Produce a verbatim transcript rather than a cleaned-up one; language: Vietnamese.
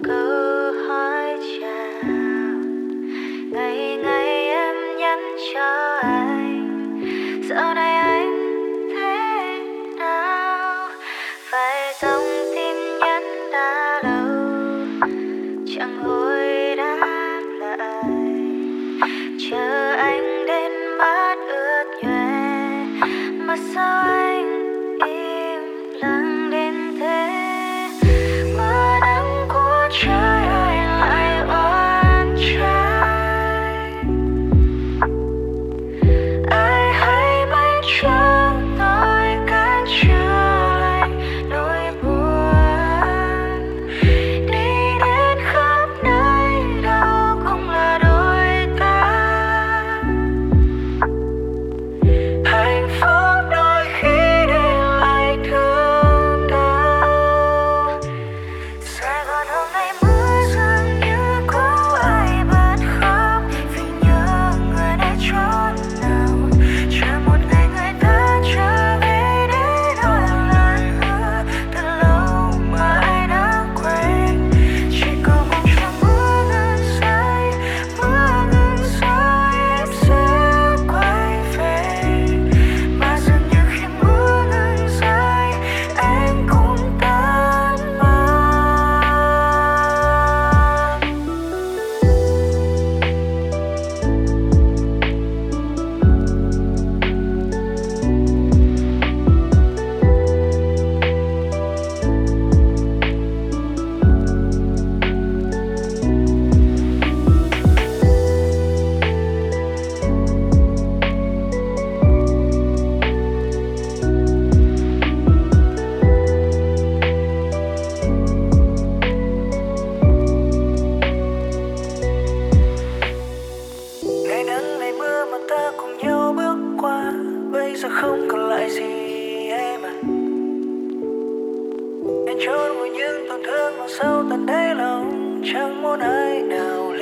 câu hỏi chào. Ngày ngày em nhắn cho anh, dạo này anh thế nào? Phải dòng tin nhắn đã lâu chẳng hồi đáp lại, chờ anh đến mắt ướt nhòe mà sao anh im lặng đến thế. Mưa nắng của trời ơi lại oan trái, ai hay biết cho tôi cách trở lại nỗi buồn. Đi đến khắp nơi đâu cũng là đôi ta, hạnh phúc đôi khi để lại thương đau. Sài Gòn hôm nay mưa dường như có ai bật khóc vì nhớ người đã chốn nào. Chờ một ngày người ta trở về để nói lời hứa từ lâu mà ai đã quên. Chỉ cầu mong cho mưa ngừng rơi, mưa ngừng rơi em sẽ quay về. Mà dường như khi mưa ngừng rơi anh cũng tan mất. Ngày nắng ngày mưa mà ta cùng nhau bước qua, bây giờ không còn lại gì em à. Em trốn vui những tổn thương mà sâu tận đáy lòng, chẳng muốn ai nào